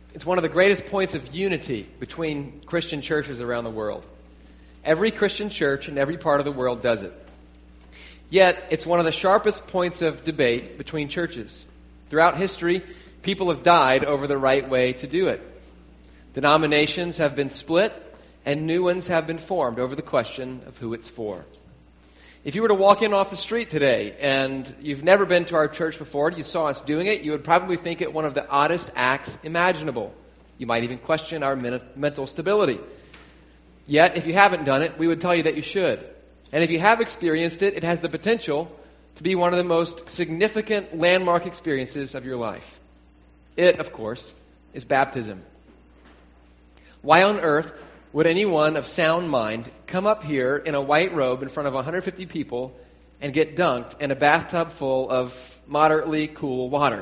It's one of the greatest points of unity between Christian churches around the world. Every Christian church in every part of the world does it. Yet, it's one of the sharpest points of debate between churches. Throughout history, people have died over the right way to do it. Denominations have been split, and new ones have been formed over the question of who it's for. If you were to walk in off the street today and you've never been to our church before, you saw us doing it, you would probably think it one of the oddest acts imaginable. You might even question our mental stability. Yet, if you haven't done it, we would tell you that you should. And if you have experienced it, it has the potential to be one of the most significant landmark experiences of your life. It, of course, is baptism. Why on earth would anyone of sound mind come up here in a white robe in front of 150 people and get dunked in a bathtub full of moderately cool water?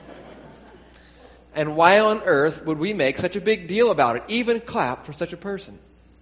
And why on earth would we make such a big deal about it, even clap for such a person?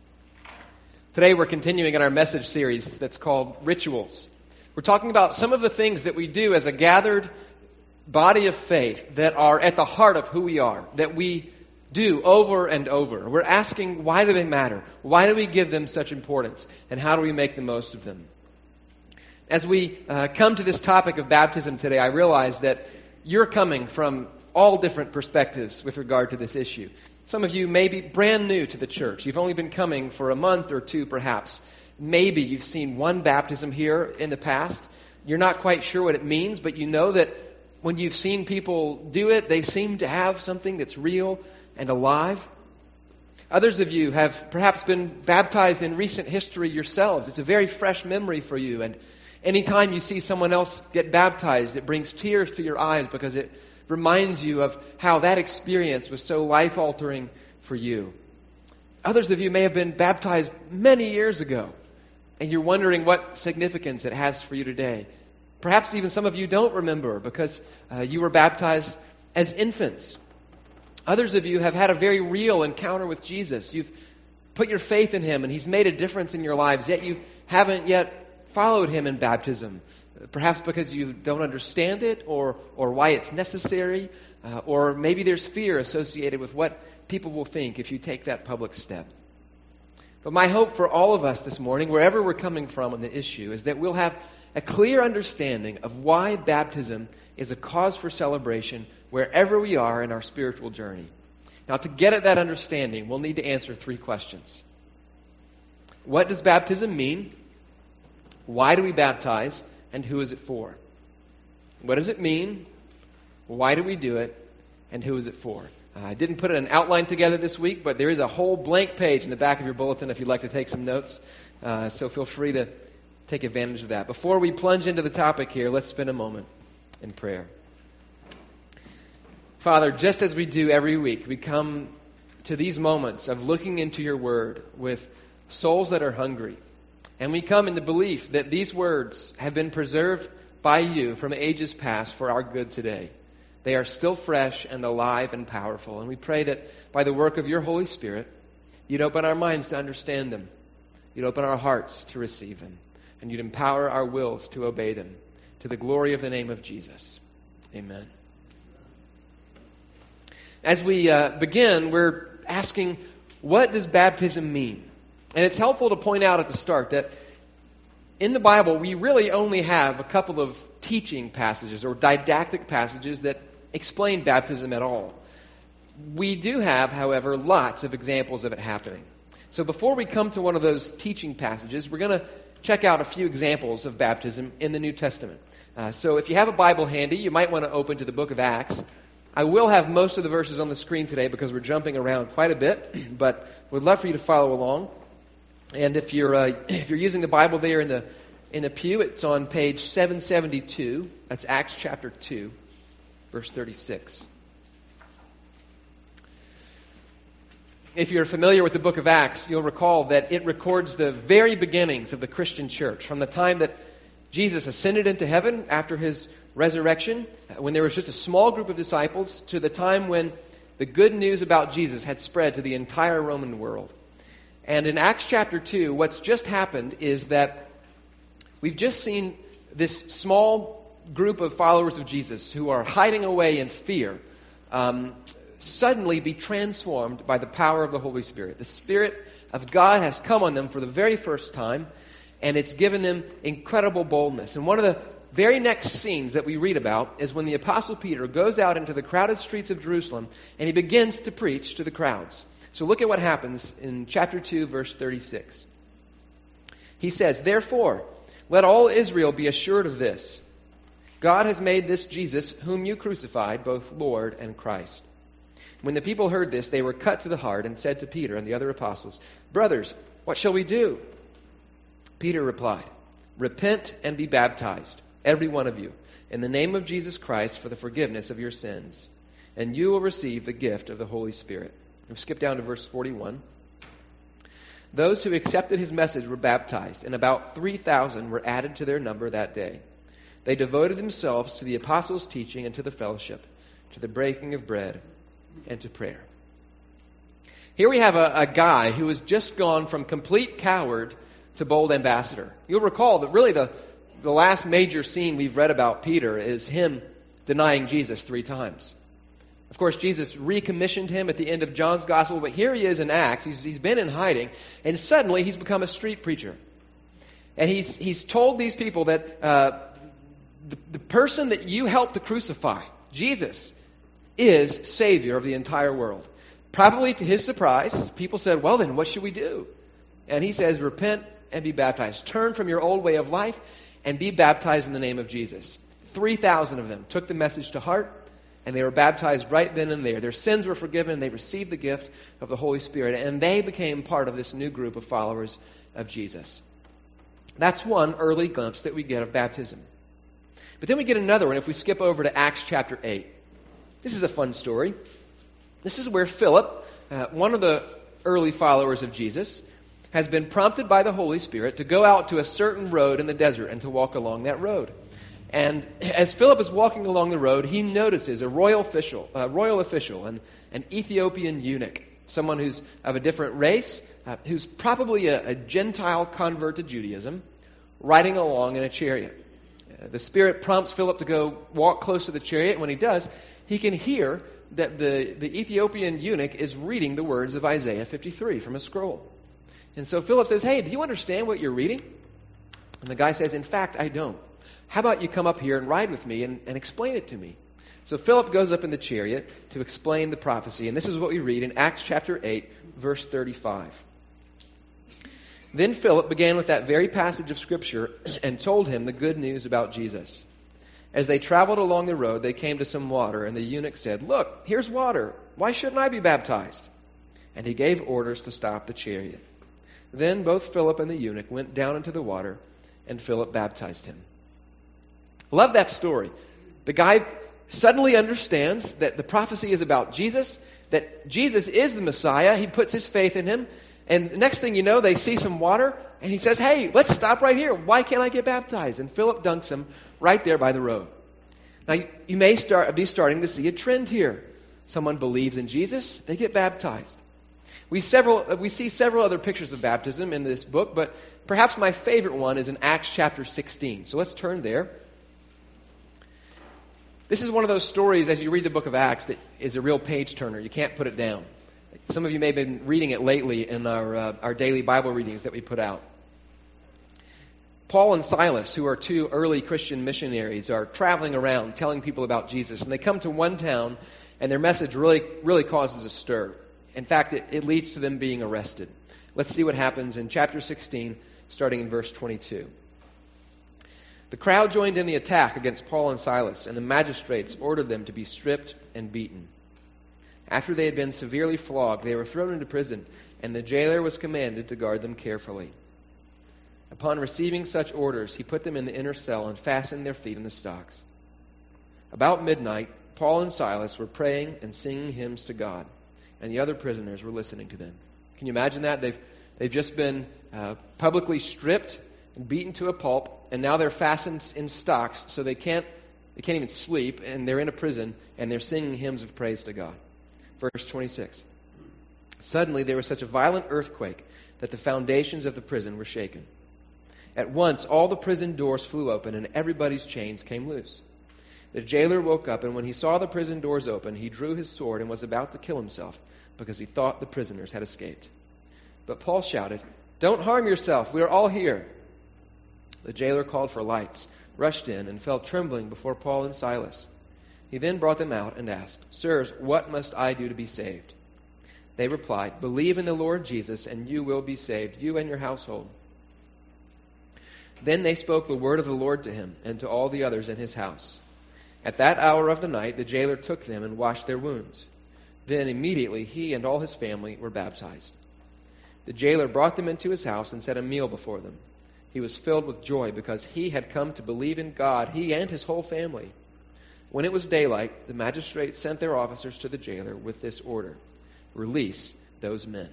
Today we're continuing in our message series that's called Rituals. We're talking about some of the things that we do as a gathered body of faith that are at the heart of who we are, that we do over and over. We're asking, why do they matter? Why do we give them such importance? And how do we make the most of them? As we come to this topic of baptism today, I realize that you're coming from all different perspectives with regard to this issue. Some of you may be brand new to the church. You've only been coming for a month or two, perhaps. Maybe you've seen one baptism here in the past. You're not quite sure what it means, but you know that when you've seen people do it, they seem to have something that's real and alive. Others of you have perhaps been baptized in recent history yourselves. It's a very fresh memory for you, and anytime you see someone else get baptized, it brings tears to your eyes because it reminds you of how that experience was so life-altering for you. Others of you may have been baptized many years ago, and you're wondering what significance it has for you today. Perhaps even some of you don't remember because you were baptized as infants. Others of you have had a very real encounter with Jesus. You've put your faith in Him, and He's made a difference in your lives, yet you haven't yet followed Him in baptism. Perhaps because you don't understand it or why it's necessary, or maybe there's fear associated with what people will think if you take that public step. But my hope for all of us this morning, wherever we're coming from on the issue, is that we'll have a clear understanding of why baptism is a cause for celebration wherever we are in our spiritual journey. Now, to get at that understanding, we'll need to answer three questions. What does baptism mean? Why do we baptize? And who is it for? What does it mean? Why do we do it? And who is it for? I didn't put an outline together this week, but there is a whole blank page in the back of your bulletin if you'd like to take some notes. So feel free to take advantage of that. Before we plunge into the topic here, let's spend a moment in prayer. Father, just as we do every week, we come to these moments of looking into your word with souls that are hungry. And we come in the belief that these words have been preserved by you from ages past for our good today. They are still fresh and alive and powerful. And we pray that by the work of your Holy Spirit, you'd open our minds to understand them. You'd open our hearts to receive them. And you'd empower our wills to obey them. To the glory of the name of Jesus. Amen. As we begin, we're asking, what does baptism mean? And it's helpful to point out at the start that in the Bible, we really only have a couple of teaching passages or didactic passages that explain baptism at all. We do have, however, lots of examples of it happening. So before we come to one of those teaching passages, we're going to check out a few examples of baptism in the New Testament. So if you have a Bible handy, you might want to open to the book of Acts. I will have most of the verses on the screen today because we're jumping around quite a bit, but we'd love for you to follow along. And if you're using the Bible there in the pew, it's on page 772. That's Acts chapter 2, verse 36. If you're familiar with the book of Acts, you'll recall that it records the very beginnings of the Christian church, from the time that Jesus ascended into heaven after His resurrection, when there was just a small group of disciples, to the time when the good news about Jesus had spread to the entire Roman world. And in Acts chapter 2, what's just happened is that we've just seen this small group of followers of Jesus who are hiding away in fear, suddenly be transformed by the power of the Holy Spirit. The Spirit of God has come on them for the very first time, and it's given them incredible boldness. And one of the very next scenes that we read about is when the Apostle Peter goes out into the crowded streets of Jerusalem, and he begins to preach to the crowds. So look at what happens in chapter 2, verse 36. He says, "Therefore, let all Israel be assured of this. God has made this Jesus, whom you crucified, both Lord and Christ." When the people heard this, they were cut to the heart and said to Peter and the other apostles, "Brothers, what shall we do?" Peter replied, "Repent and be baptized, every one of you, in the name of Jesus Christ for the forgiveness of your sins, and you will receive the gift of the Holy Spirit." We'll skip down to verse 41. Those who accepted his message were baptized, and about 3,000 were added to their number that day. They devoted themselves to the apostles' teaching and to the fellowship, to the breaking of bread, and to prayer. Here we have a guy who has just gone from complete coward to bold ambassador. You'll recall that really the last major scene we've read about Peter is him denying Jesus 3 times. Of course, Jesus recommissioned him at the end of John's Gospel, but here he is in Acts. He's been in hiding, and suddenly he's become a street preacher. And he's told these people that the person that you helped to crucify, Jesus, is Savior of the entire world. Probably to his surprise, people said, "Well then, what should we do?" And he says, "Repent and be baptized. Turn from your old way of life and be baptized in the name of Jesus." 3,000 of them took the message to heart, and they were baptized right then and there. Their sins were forgiven, and they received the gift of the Holy Spirit, and they became part of this new group of followers of Jesus. That's one early glimpse that we get of baptism. But then we get another one if we skip over to Acts chapter 8. This is a fun story. This is where Philip, one of the early followers of Jesus, has been prompted by the Holy Spirit to go out to a certain road in the desert and to walk along that road. And as Philip is walking along the road, he notices a royal official, an Ethiopian eunuch, someone who's of a different race, who's probably a Gentile convert to Judaism, riding along in a chariot. The Spirit prompts Philip to go walk close to the chariot, and when he does, he can hear that the Ethiopian eunuch is reading the words of Isaiah 53 from a scroll. And so Philip says, "Hey, do you understand what you're reading?" And the guy says, "In fact, I don't. How about you come up here and ride with me and explain it to me?" So Philip goes up in the chariot to explain the prophecy. And this is what we read in Acts chapter 8, verse 35. Then Philip began with that very passage of Scripture and told him the good news about Jesus. As they traveled along the road, they came to some water, and the eunuch said, "Look, here's water. Why shouldn't I be baptized?" And he gave orders to stop the chariot. Then both Philip and the eunuch went down into the water, and Philip baptized him. Love that story. The guy suddenly understands that the prophecy is about Jesus, that Jesus is the Messiah. He puts his faith in him. And the next thing you know, they see some water, and he says, "Hey, let's stop right here. Why can't I get baptized?" And Philip dunks him right there by the road. Now, you may be starting to see a trend here. Someone believes in Jesus, they get baptized. We see several other pictures of baptism in this book, but perhaps my favorite one is in Acts chapter 16. So let's turn there. This is one of those stories, as you read the book of Acts, that is a real page-turner. You can't put it down. Some of you may have been reading it lately in our daily Bible readings that we put out. Paul and Silas, who are 2 early Christian missionaries, are traveling around telling people about Jesus. And they come to one town, and their message really causes a stir. In fact, it leads to them being arrested. Let's see what happens in chapter 16, starting in verse 22. The crowd joined in the attack against Paul and Silas, and the magistrates ordered them to be stripped and beaten. After they had been severely flogged, they were thrown into prison, and the jailer was commanded to guard them carefully. Upon receiving such orders, he put them in the inner cell and fastened their feet in the stocks. About midnight, Paul and Silas were praying and singing hymns to God, and the other prisoners were listening to them. Can you imagine that? They've just been publicly stripped and beaten to a pulp, and now they're fastened in stocks, so they can't even sleep, and they're in a prison, and they're singing hymns of praise to God. Verse 26. Suddenly there was such a violent earthquake that the foundations of the prison were shaken. At once all the prison doors flew open, and everybody's chains came loose. The jailer woke up, and when he saw the prison doors open, he drew his sword and was about to kill himself because he thought the prisoners had escaped. But Paul shouted, "Don't harm yourself. We are all here." The jailer called for lights, rushed in, and fell trembling before Paul and Silas. He then brought them out and asked, "Sirs, what must I do to be saved?" They replied, "Believe in the Lord Jesus, and you will be saved, you and your household." Then they spoke the word of the Lord to him and to all the others in his house. At that hour of the night, the jailer took them and washed their wounds. Then immediately he and all his family were baptized. The jailer brought them into his house and set a meal before them. He was filled with joy because he had come to believe in God, he and his whole family. When it was daylight, the magistrates sent their officers to the jailer with this order: "Release those men."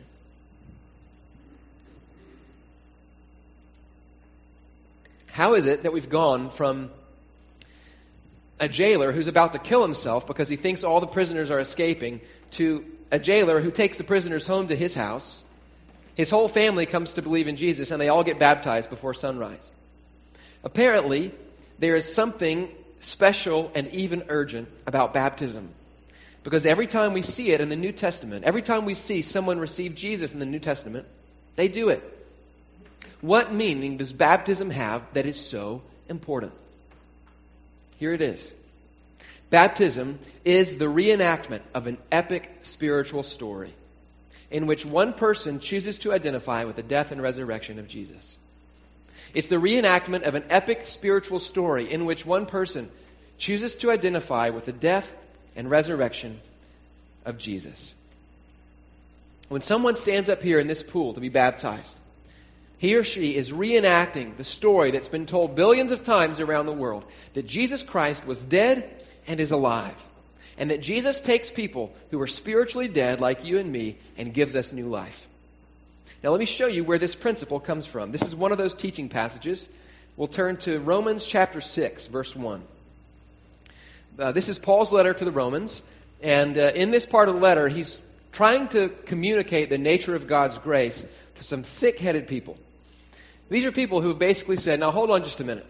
How is it that we've gone from a jailer who's about to kill himself because he thinks all the prisoners are escaping to a jailer who takes the prisoners home to his house? His whole family comes to believe in Jesus, and they all get baptized before sunrise. Apparently, there is something special and even urgent about baptism. Because every time we see it in the New Testament, every time we see someone receive Jesus in the New Testament, they do it. What meaning does baptism have that is so important? Here it is. Baptism is the reenactment of an epic spiritual story in which one person chooses to identify with the death and resurrection of Jesus. It's the reenactment of an epic spiritual story in which one person chooses to identify with the death and resurrection of Jesus. When someone stands up here in this pool to be baptized, he or she is reenacting the story that's been told billions of times around the world, that Jesus Christ was dead and is alive, and that Jesus takes people who are spiritually dead like you and me and gives us new life. Now let me show you where this principle comes from. This is one of those teaching passages. We'll turn to Romans chapter 6, verse 1. This is Paul's letter to the Romans, and in this part of the letter, he's trying to communicate the nature of God's grace to some thick-headed people. These are people who have basically said, now hold on just a minute.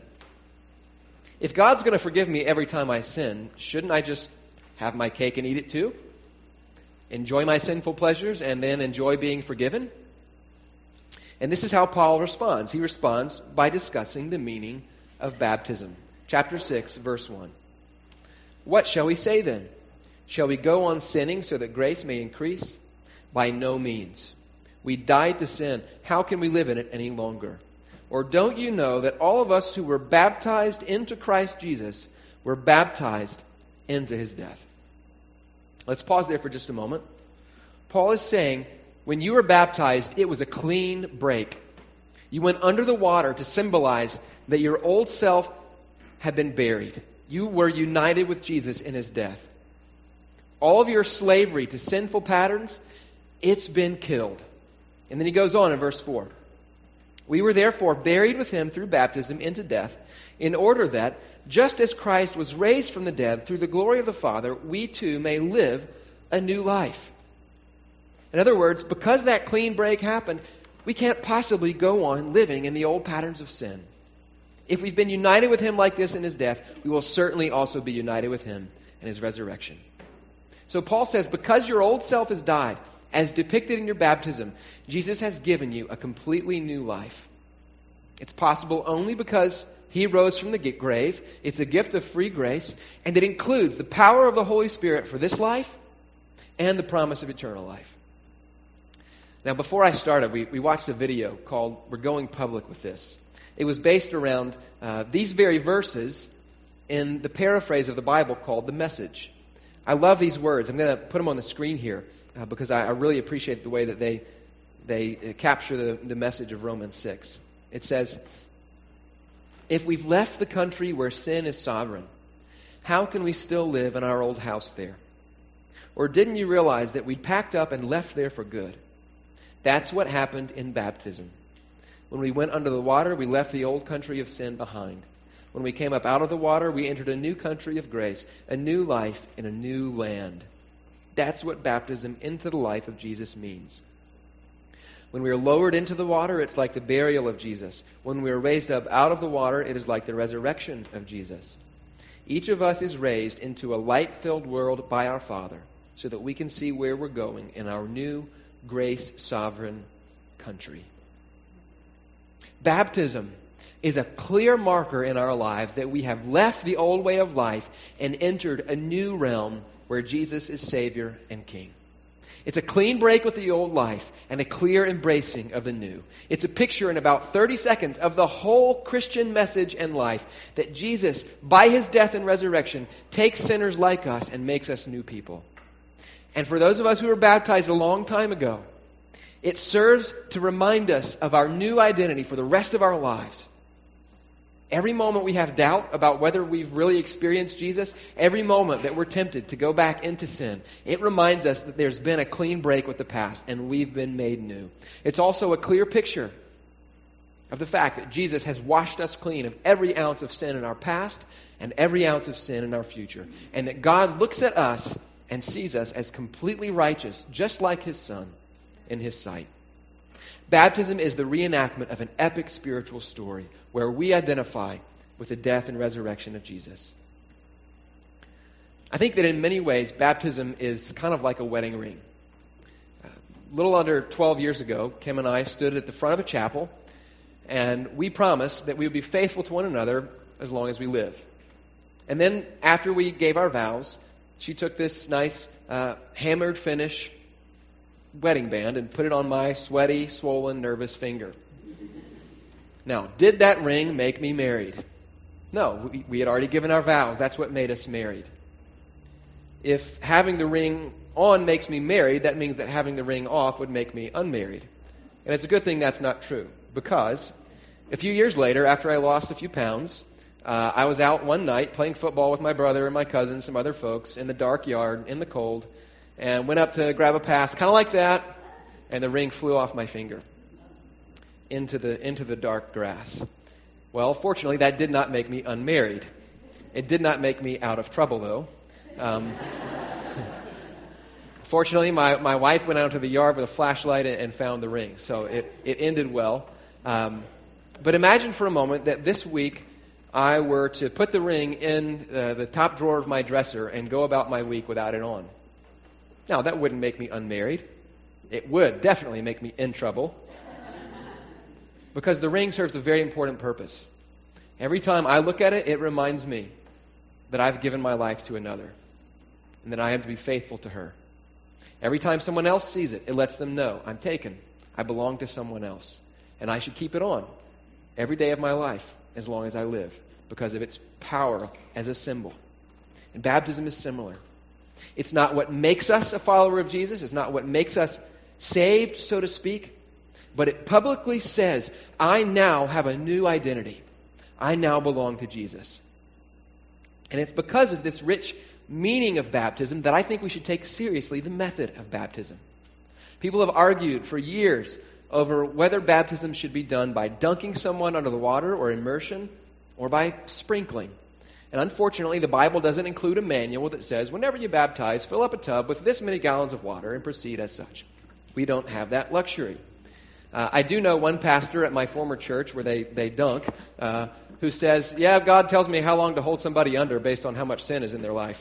If God's going to forgive me every time I sin, shouldn't I just have my cake and eat it too? Enjoy my sinful pleasures and then enjoy being forgiven? And this is how Paul responds. He responds by discussing the meaning of baptism. Chapter 6, verse 1. What shall we say then? Shall we go on sinning so that grace may increase? By no means. We died to sin. How can we live in it any longer? Or don't you know that all of us who were baptized into Christ Jesus were baptized into his death? Let's pause there for just a moment. Paul is saying, when you were baptized, it was a clean break. You went under the water to symbolize that your old self had been buried. You were united with Jesus in his death. All of your slavery to sinful patterns, it's been killed. And then he goes on in verse 4. We were therefore buried with him through baptism into death, in order that, just as Christ was raised from the dead through the glory of the Father, we too may live a new life. In other words, because that clean break happened, we can't possibly go on living in the old patterns of sin. If we've been united with him like this in his death, we will certainly also be united with him in his resurrection. So Paul says, because your old self has died, as depicted in your baptism, Jesus has given you a completely new life. It's possible only because he rose from the grave. It's a gift of free grace, and it includes the power of the Holy Spirit for this life and the promise of eternal life. Now, before I started, we watched a video called We're Going Public with This. It was based around these very verses in the paraphrase of the Bible called The Message. I love these words. I'm going to put them on the screen here because I really appreciate the way that they capture the message of Romans 6. It says, if we've left the country where sin is sovereign, how can we still live in our old house there? Or didn't you realize that we'd packed up and left there for good? That's what happened in baptism. When we went under the water, we left the old country of sin behind. When we came up out of the water, we entered a new country of grace, a new life in a new land. That's what baptism into the life of Jesus means. When we are lowered into the water, it's like the burial of Jesus. When we are raised up out of the water, it is like the resurrection of Jesus. Each of us is raised into a light-filled world by our Father so that we can see where we're going in our new, grace-sovereign country. Baptism is a clear marker in our lives that we have left the old way of life and entered a new realm where Jesus is Savior and King. It's a clean break with the old life and a clear embracing of the new. It's a picture in about 30 seconds of the whole Christian message and life that Jesus, by His death and resurrection, takes sinners like us and makes us new people. And for those of us who were baptized a long time ago, it serves to remind us of our new identity for the rest of our lives. Every moment we have doubt about whether we've really experienced Jesus, every moment that we're tempted to go back into sin, it reminds us that there's been a clean break with the past and we've been made new. It's also a clear picture of the fact that Jesus has washed us clean of every ounce of sin in our past and every ounce of sin in our future. And that God looks at us and sees us as completely righteous, just like His Son, in His sight. Baptism is the reenactment of an epic spiritual story where we identify with the death and resurrection of Jesus. I think that in many ways, baptism is kind of like a wedding ring. A little under 12 years ago, Kim and I stood at the front of a chapel, and we promised that we would be faithful to one another as long as we live. And then, after we gave our vows, she took this nice hammered finish wedding band and put it on my sweaty, swollen, nervous finger. Now, did that ring make me married? No, we had already given our vows. That's what made us married. If having the ring on makes me married, that means that having the ring off would make me unmarried. And it's a good thing that's not true, because a few years later, after I lost a few pounds, I was out one night playing football with my brother and my cousin, some other folks, in the dark yard, in the cold, and went up to grab a pass, kind of like that, and the ring flew off my finger into the dark grass. Well, fortunately, that did not make me unmarried. It did not make me out of trouble, though. Fortunately, my wife went out to the yard with a flashlight and found the ring, so it ended well. But imagine for a moment that this week I were to put the ring in the top drawer of my dresser and go about my week without it on. Now, that wouldn't make me unmarried. It would definitely make me in trouble. Because the ring serves a very important purpose. Every time I look at it, it reminds me that I've given my life to another and that I am to be faithful to her. Every time someone else sees it, it lets them know I'm taken. I belong to someone else. And I should keep it on every day of my life as long as I live because of its power as a symbol. And baptism is similar. It's not what makes us a follower of Jesus. It's not what makes us saved, so to speak. But it publicly says, I now have a new identity. I now belong to Jesus. And it's because of this rich meaning of baptism that I think we should take seriously the method of baptism. People have argued for years over whether baptism should be done by dunking someone under the water or immersion or by sprinkling. And unfortunately, the Bible doesn't include a manual that says, whenever you baptize, fill up a tub with this many gallons of water and proceed as such. We don't have that luxury. I do know one pastor at my former church where they dunk who says, yeah, God tells me how long to hold somebody under based on how much sin is in their life.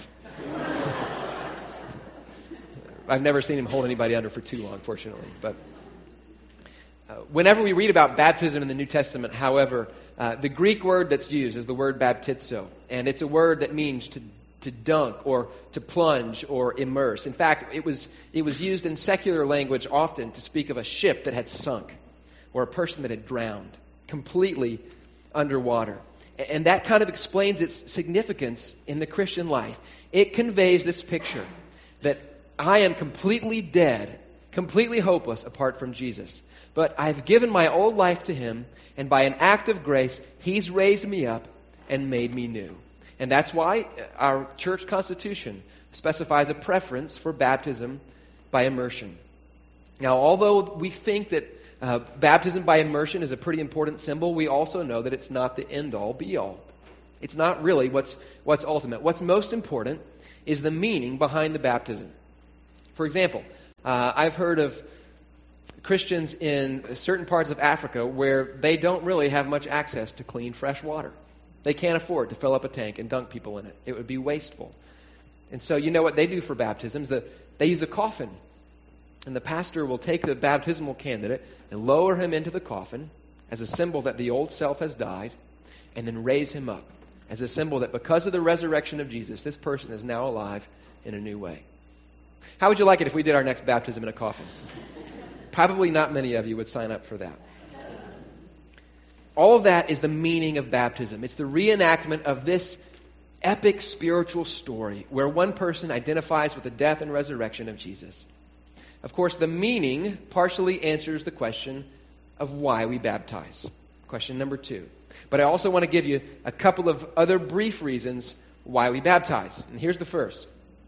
I've never seen him hold anybody under for too long, fortunately. But whenever we read about baptism in the New Testament, however, the Greek word that's used is the word baptizo. And it's a word that means to dunk or to plunge or immerse. In fact, it was used in secular language often to speak of a ship that had sunk or a person that had drowned completely underwater. And that kind of explains its significance in the Christian life. It conveys this picture that I am completely dead, completely hopeless apart from Jesus. But I've given my old life to Him, and by an act of grace, He's raised me up and made me new. And that's why our church constitution specifies a preference for baptism by immersion. Now, although we think that baptism by immersion is a pretty important symbol, we also know that it's not the end-all, be-all. It's not really what's ultimate. What's most important is the meaning behind the baptism. For example, I've heard of Christians in certain parts of Africa where they don't really have much access to clean, fresh water. They can't afford to fill up a tank and dunk people in it. It would be wasteful. And so you know what they do for baptisms? They use a coffin. And the pastor will take the baptismal candidate and lower him into the coffin as a symbol that the old self has died, and then raise him up as a symbol that because of the resurrection of Jesus, this person is now alive in a new way. How would you like it if we did our next baptism in a coffin? Probably not many of you would sign up for that. All of that is the meaning of baptism. It's the reenactment of this epic spiritual story where one person identifies with the death and resurrection of Jesus. Of course, the meaning partially answers the question of why we baptize. Question number 2. But I also want to give you a couple of other brief reasons why we baptize. And here's the first.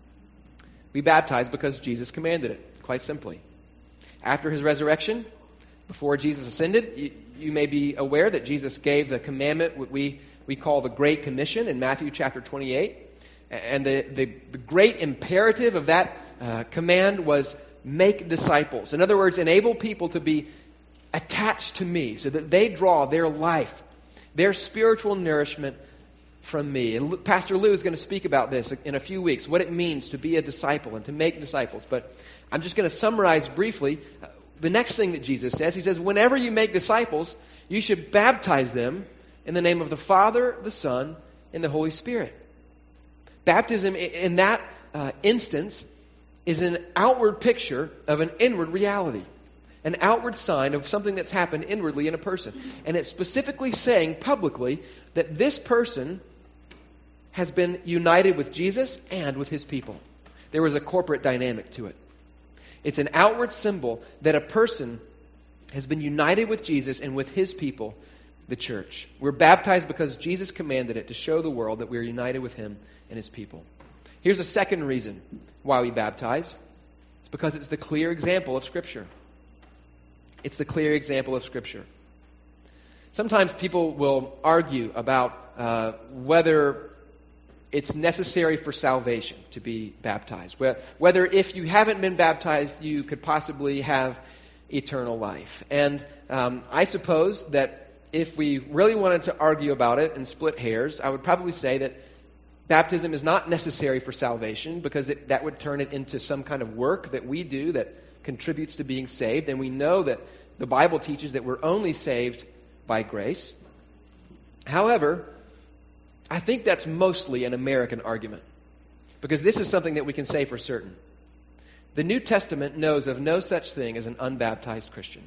We baptize because Jesus commanded it, quite simply. After his resurrection, before Jesus ascended, you may be aware that Jesus gave the commandment what we call the Great Commission in Matthew chapter 28. And the great imperative of that command was make disciples. In other words, enable people to be attached to me so that they draw their life, their spiritual nourishment from me. And Pastor Lou is going to speak about this in a few weeks, what it means to be a disciple and to make disciples. But I'm just going to summarize briefly the next thing that Jesus says. He says, whenever you make disciples, you should baptize them in the name of the Father, the Son, and the Holy Spirit. Baptism in that instance is an outward picture of an inward reality, an outward sign of something that's happened inwardly in a person. And it's specifically saying publicly that this person has been united with Jesus and with his people. There was a corporate dynamic to it. It's an outward symbol that a person has been united with Jesus and with his people, the church. We're baptized because Jesus commanded it to show the world that we're united with him and his people. Here's a second reason why we baptize. It's because it's the clear example of Scripture. It's the clear example of Scripture. Sometimes people will argue about whether it's necessary for salvation to be baptized. Whether if you haven't been baptized, you could possibly have eternal life. And I suppose that if we really wanted to argue about it and split hairs, I would probably say that baptism is not necessary for salvation because that would turn it into some kind of work that we do that contributes to being saved. And we know that the Bible teaches that we're only saved by grace. However, I think that's mostly an American argument because this is something that we can say for certain. The New Testament knows of no such thing as an unbaptized Christian.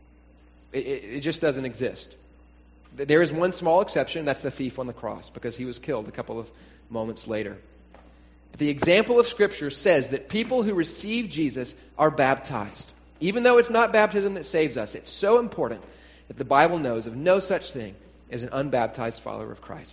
It just doesn't exist. There is one small exception, that's the thief on the cross, because he was killed a couple of moments later. The example of Scripture says that people who receive Jesus are baptized. Even though it's not baptism that saves us, it's so important that the Bible knows of no such thing as an unbaptized follower of Christ.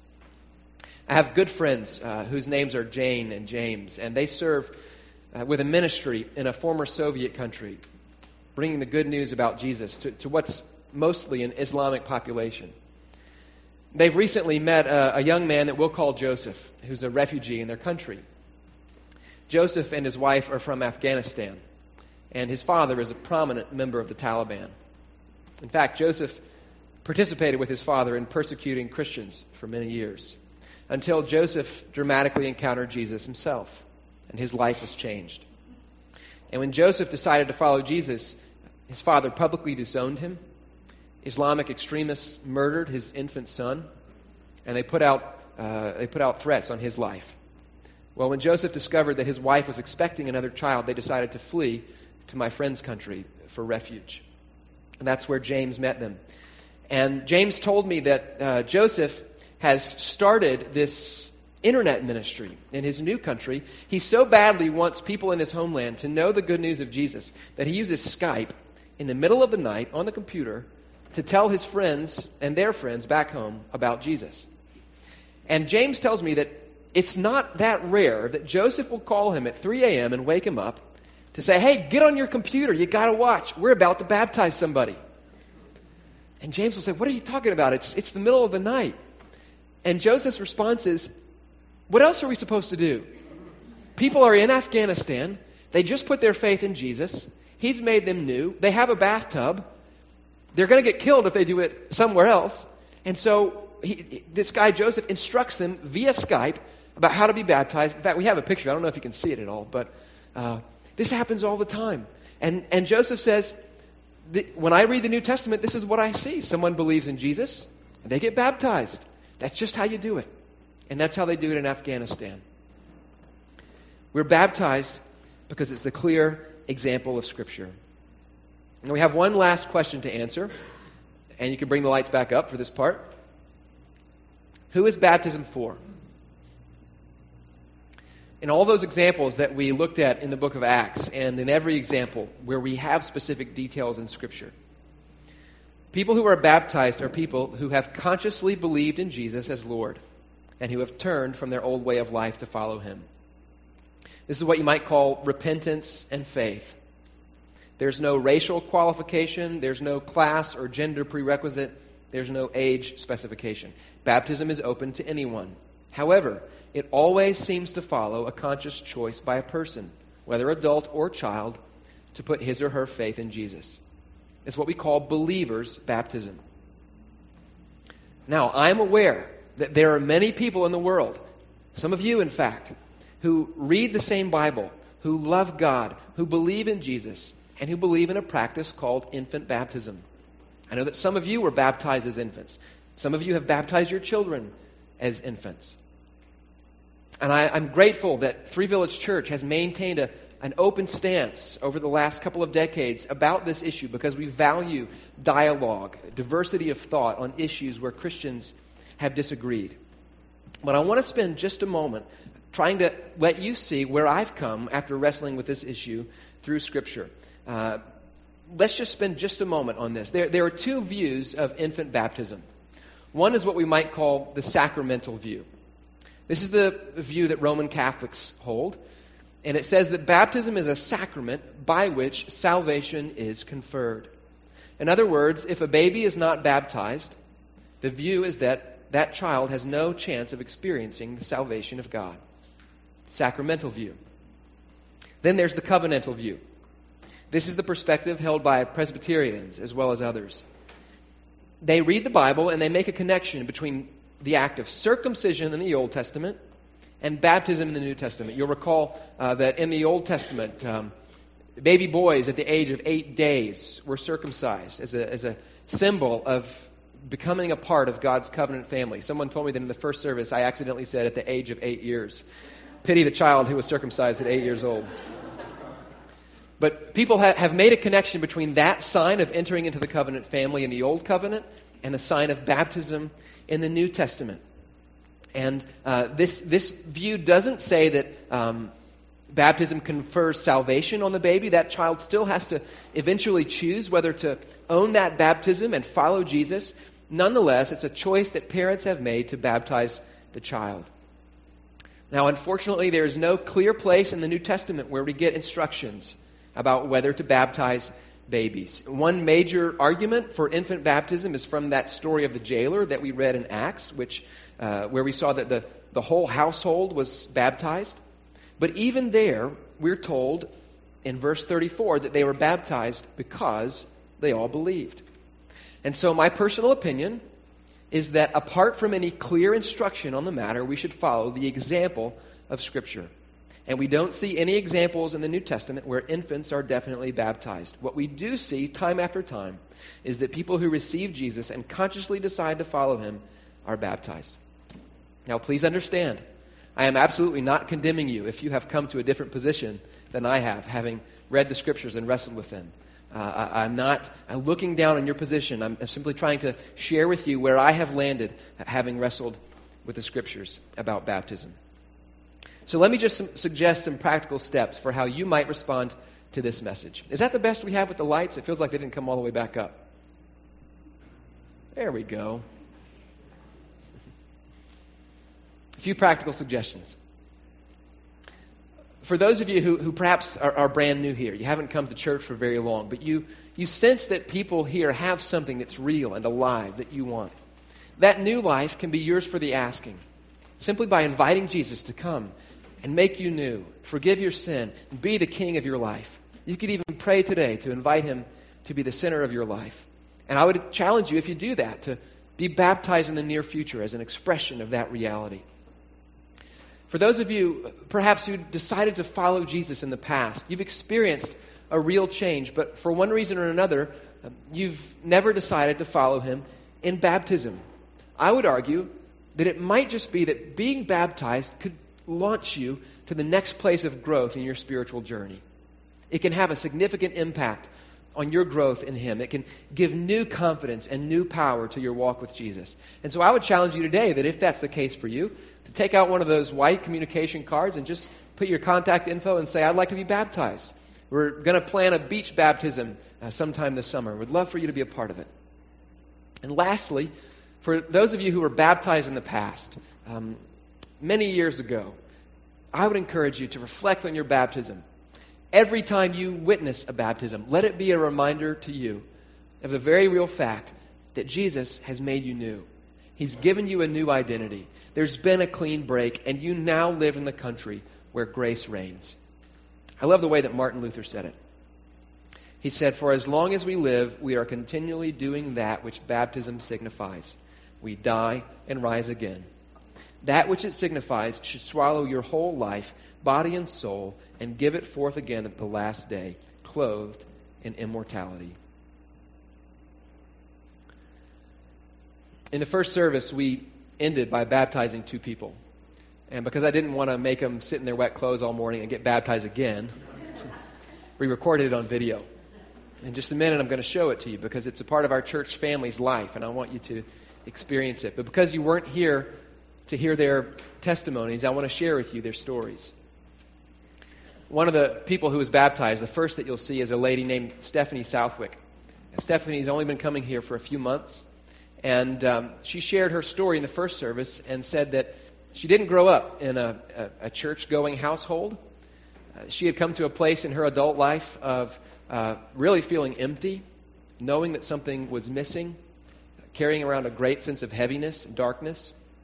I have good friends whose names are Jane and James, and they serve with a ministry in a former Soviet country, bringing the good news about Jesus to what's mostly an Islamic population. They've recently met a young man that we'll call Joseph, who's a refugee in their country. Joseph and his wife are from Afghanistan, and his father is a prominent member of the Taliban. In fact, Joseph participated with his father in persecuting Christians for many years, until Joseph dramatically encountered Jesus himself, and his life was changed. And when Joseph decided to follow Jesus, his father publicly disowned him. Islamic extremists murdered his infant son, and they put out threats on his life. Well, when Joseph discovered that his wife was expecting another child, they decided to flee to my friend's country for refuge. And that's where James met them. And James told me that Joseph has started this internet ministry in his new country. He so badly wants people in his homeland to know the good news of Jesus that he uses Skype in the middle of the night on the computer to tell his friends and their friends back home about Jesus. And James tells me that it's not that rare that Joseph will call him at 3 a.m. and wake him up to say, "Hey, get on your computer. You got to watch. We're about to baptize somebody." And James will say, "What are you talking about? It's the middle of the night." And Joseph's response is, "What else are we supposed to do? People are in Afghanistan. They just put their faith in Jesus. He's made them new. They have a bathtub. They're going to get killed if they do it somewhere else. And so this guy Joseph instructs them via Skype about how to be baptized. In fact, we have a picture. I don't know if you can see it at all, but this happens all the time. And Joseph says, when I read the New Testament, this is what I see. Someone believes in Jesus, and they get baptized. That's just how you do it. And that's how they do it in Afghanistan. We're baptized because it's the clear example of Scripture. And we have one last question to answer, and you can bring the lights back up for this part. Who is baptism for? In all those examples that we looked at in the book of Acts, and in every example where we have specific details in Scripture, people who are baptized are people who have consciously believed in Jesus as Lord and who have turned from their old way of life to follow Him. This is what you might call repentance and faith. There's no racial qualification, there's no class or gender prerequisite, there's no age specification. Baptism is open to anyone. However, it always seems to follow a conscious choice by a person, whether adult or child, to put his or her faith in Jesus. It's what we call believers' baptism. Now, I'm aware that there are many people in the world, some of you in fact, who read the same Bible, who love God, who believe in Jesus, and who believe in a practice called infant baptism. I know that some of you were baptized as infants. Some of you have baptized your children as infants. And I'm grateful that Three Village Church has maintained an open stance over the last couple of decades about this issue because we value dialogue, diversity of thought on issues where Christians have disagreed. But I want to spend just a moment trying to let you see where I've come after wrestling with this issue through Scripture. Let's just spend just a moment on this. There are two views of infant baptism. One is what we might call the sacramental view. This is the view that Roman Catholics hold, and it says that baptism is a sacrament by which salvation is conferred. In other words, if a baby is not baptized, the view is that that child has no chance of experiencing the salvation of God. Sacramental view. Then there's the covenantal view. This is the perspective held by Presbyterians as well as others. They read the Bible and they make a connection between the act of circumcision in the Old Testament and baptism in the New Testament. You'll recall that in the Old Testament, baby boys at the age of 8 days were circumcised as a symbol of becoming a part of God's covenant family. Someone told me that in the first service I accidentally said at the age of 8 years. Pity the child who was circumcised at 8 years old. But people have made a connection between that sign of entering into the covenant family in the Old Covenant and the sign of baptism in the New Testament. And this view doesn't say that baptism confers salvation on the baby. That child still has to eventually choose whether to own that baptism and follow Jesus. Nonetheless, it's a choice that parents have made to baptize the child. Now, unfortunately, there is no clear place in the New Testament where we get instructions about whether to baptize babies. One major argument for infant baptism is from that story of the jailer that we read in Acts, where we saw that the whole household was baptized. But even there, we're told in verse 34 that they were baptized because they all believed. And so my personal opinion is that apart from any clear instruction on the matter, we should follow the example of Scripture. And we don't see any examples in the New Testament where infants are definitely baptized. What we do see time after time is that people who receive Jesus and consciously decide to follow Him are baptized. Now, please understand, I am absolutely not condemning you if you have come to a different position than I have, having read the Scriptures and wrestled with them. I'm looking down on your position. I'm simply trying to share with you where I have landed, having wrestled with the Scriptures about baptism. So let me just suggest some practical steps for how you might respond to this message. Is that the best we have with the lights? It feels like they didn't come all the way back up. There we go. A few practical suggestions. For those of you who perhaps are brand new here, you haven't come to church for very long, but you sense that people here have something that's real and alive that you want. That new life can be yours for the asking, simply by inviting Jesus to come and make you new, forgive your sin, and be the king of your life. You could even pray today to invite Him to be the center of your life. And I would challenge you, if you do that, to Be baptized in the near future as an expression of that reality. For those of you, perhaps who decided to follow Jesus in the past, you've experienced a real change, but for one reason or another, you've never decided to follow Him in baptism. I would argue that it might just be that being baptized could launch you to the next place of growth in your spiritual journey. It can have a significant impact on your growth in Him. It can give new confidence and new power to your walk with Jesus. And so I would challenge you today that if that's the case for you, to take out one of those white communication cards and just put your contact info and say, I'd like to be baptized. We're going to plan a beach baptism sometime this summer. We'd love for you to be a part of it. And lastly, for those of you who were baptized in the past, many years ago, I would encourage you to reflect on your baptism. Every time you witness a baptism, let it be a reminder to you of the very real fact that Jesus has made you new. He's given you a new identity. There's been a clean break, and you now live in the country where grace reigns. I love the way that Martin Luther said it. He said, "For as long as we live, we are continually doing that which baptism signifies. We die and rise again. That which it signifies should swallow your whole life, body and soul, and give it forth again at the last day, clothed in immortality." In the first service, we ended by baptizing 2 people. And because I didn't want to make them sit in their wet clothes all morning and get baptized again, we recorded it on video. In just a minute, I'm going to show it to you because it's a part of our church family's life, and I want you to experience it. But because you weren't here to hear their testimonies, I want to share with you their stories. One of the people who was baptized, the first that you'll see, is a lady named Stephanie Southwick. Now, Stephanie's only been coming here for a few months, and she shared her story in the first service and said that she didn't grow up in a church-going household. She had come to a place in her adult life of really feeling empty, knowing that something was missing, carrying around a great sense of heaviness and darkness.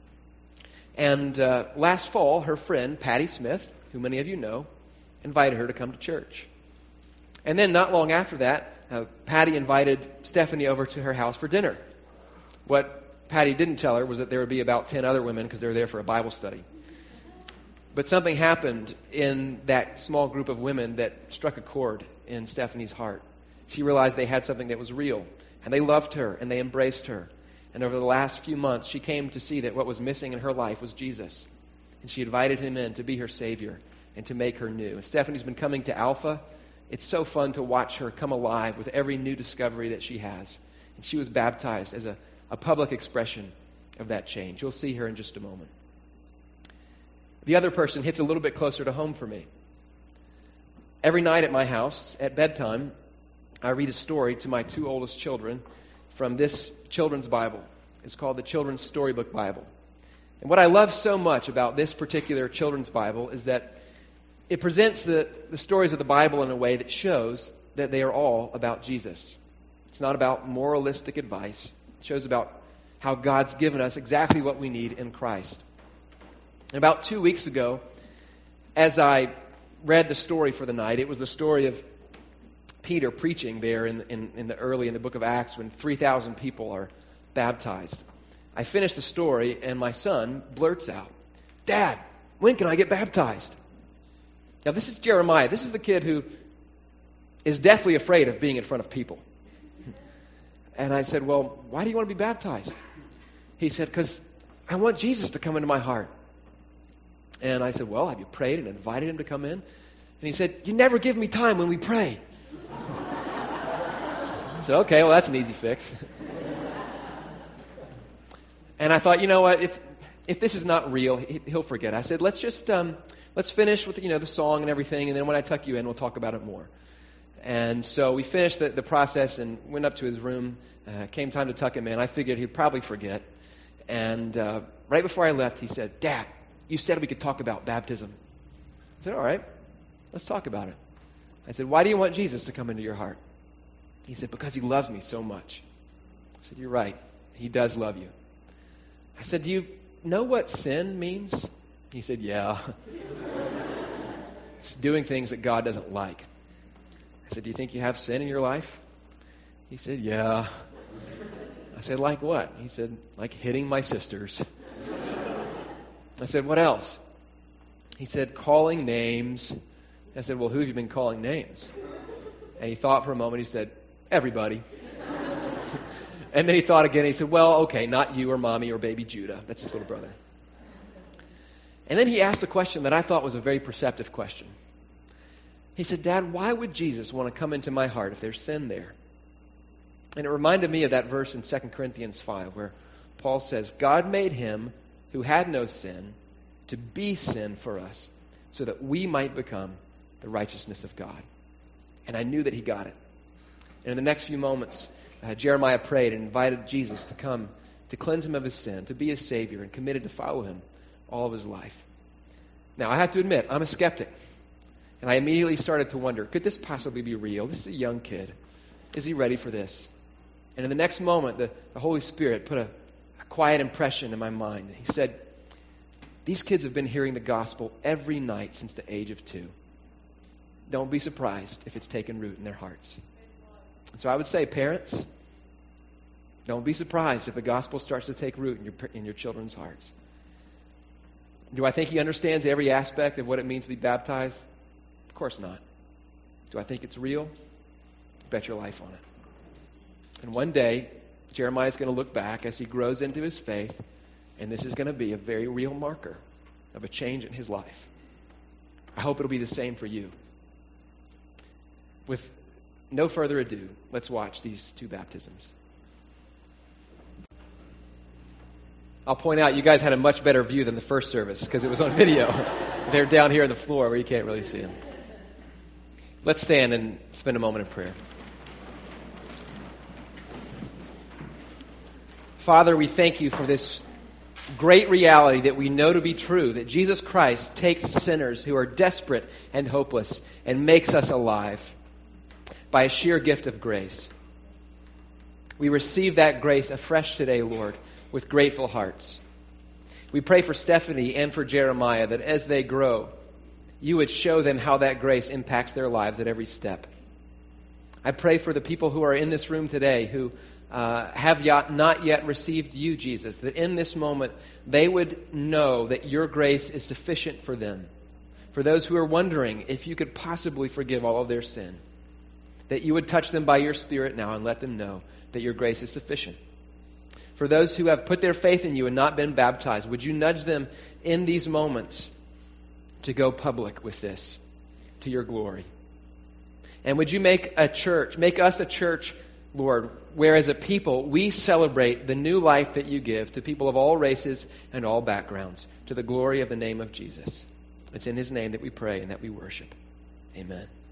And last fall, her friend, Patty Smith, who many of you know, invited her to come to church. And then not long after that, Patty invited Stephanie over to her house for dinner. What Patty didn't tell her was that there would be about 10 other women because they were there for a Bible study. But something happened in that small group of women that struck a chord in Stephanie's heart. She realized they had something that was real, and they loved her, and they embraced her. And over the last few months, she came to see that what was missing in her life was Jesus. And she invited Him in to be her Savior and to make her new. And Stephanie's been coming to Alpha. It's so fun to watch her come alive with every new discovery that she has. And she was baptized as a public expression of that change. You'll see her in just a moment. The other person hits a little bit closer to home for me. Every night at my house, at bedtime, I read a story to my 2 oldest children from this children's Bible. It's called the Children's Storybook Bible. And what I love so much about this particular children's Bible is that it presents the stories of the Bible in a way that shows that they are all about Jesus. It's not about moralistic advice. It shows about how God's given us exactly what we need in Christ. And about 2 weeks ago, as I read the story for the night, it was the story of Peter preaching there in the book of Acts when 3,000 people are baptized. I finished the story and my son blurts out, "Dad, when can I get baptized?" Now this is Jeremiah. This is the kid who is deathly afraid of being in front of people. And I said, "Well, why do you want to be baptized?" He said, "Because I want Jesus to come into my heart." And I said, "Well, have you prayed and invited Him to come in?" And he said, "You never give me time when we pray." I said, "Okay, well, that's an easy fix." And I thought, you know what, if this is not real, he'll forget. I said, let's finish with the song and everything, and then when I tuck you in, we'll talk about it more. And so we finished the process and went up to his room. Came time to tuck him in. I figured he'd probably forget. And right before I left, he said, "Dad, you said we could talk about baptism." I said, "All right, let's talk about it." I said, "Why do you want Jesus to come into your heart?" He said, "Because He loves me so much." I said, "You're right. He does love you." I said, "Do you know what sin means?" He said, "Yeah." It's doing things that God doesn't like. I said, "Do you think you have sin in your life?" He said, "Yeah." I I said, like what? He said, like hitting my sisters. I said, what else? He said, calling names. I said, well, who have you been calling names? And he thought for a moment. He said, everybody. And then he thought again. He said, well, okay, not you or Mommy or baby Judah. That's his little brother. And then he asked a question that I thought was a very perceptive question. He said, Dad, why would Jesus want to come into my heart if there's sin there? And it reminded me of that verse in 2 Corinthians 5 where Paul says, God made him who had no sin to be sin for us so that we might become the righteousness of God. And I knew that he got it. And in the next few moments, Jeremiah prayed and invited Jesus to come to cleanse him of his sin, to be his Savior, and committed to follow him all of his life. Now, I have to admit, I'm a skeptic. And I immediately started to wonder, could this possibly be real? This is a young kid. Is he ready for this? And in the next moment, the Holy Spirit put a quiet impression in my mind. He said, these kids have been hearing the gospel every night since the age of 2. Don't be surprised if it's taken root in their hearts. And so I would say, parents, don't be surprised if the gospel starts to take root in your children's hearts. Do I think he understands every aspect of what it means to be baptized? Of course not. Do I think it's real? Bet your life on it. And one day, Jeremiah is going to look back as he grows into his faith, and this is going to be a very real marker of a change in his life. I hope it'll be the same for you. With no further ado, let's watch these 2 baptisms. I'll point out, you guys had a much better view than the first service because it was on video. They're down here on the floor where you can't really see them. Let's stand and spend a moment of prayer. Father, we thank you for this great reality that we know to be true, that Jesus Christ takes sinners who are desperate and hopeless and makes us alive by a sheer gift of grace. We receive that grace afresh today, Lord, with grateful hearts. We pray for Stephanie and for Jeremiah that as they grow, you would show them how that grace impacts their lives at every step. I pray for the people who are in this room today who have not yet received you, Jesus, that in this moment they would know that your grace is sufficient for them. For those who are wondering if you could possibly forgive all of their sin, that you would touch them by your Spirit now and let them know that your grace is sufficient. For those who have put their faith in you and not been baptized, would you nudge them in these moments to go public with this to your glory? And would you make us a church, Lord, where as a people we celebrate the new life that you give to people of all races and all backgrounds to the glory of the name of Jesus. It's in his name that we pray and that we worship. Amen.